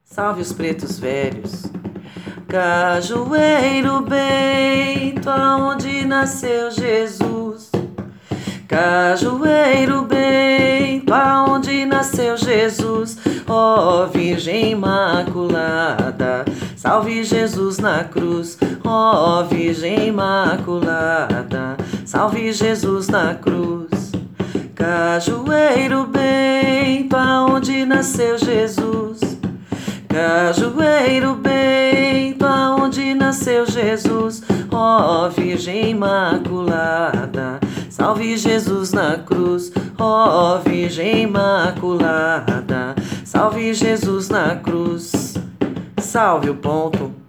Salve os pretos velhos. Cajueiro Bento, aonde nasceu Jesus. Cajueiro Bento, aonde nasceu Jesus. Ó Virgem Imaculada, salve Jesus na cruz. Ó Virgem Imaculada, salve Jesus na cruz. Cajueiro Bento, aonde nasceu Jesus. Cajueiro Bento, aonde nasceu Jesus. Ó Virgem Imaculada, salve Jesus na cruz. Ó Virgem Imaculada, salve Jesus na cruz. Salve o ponto.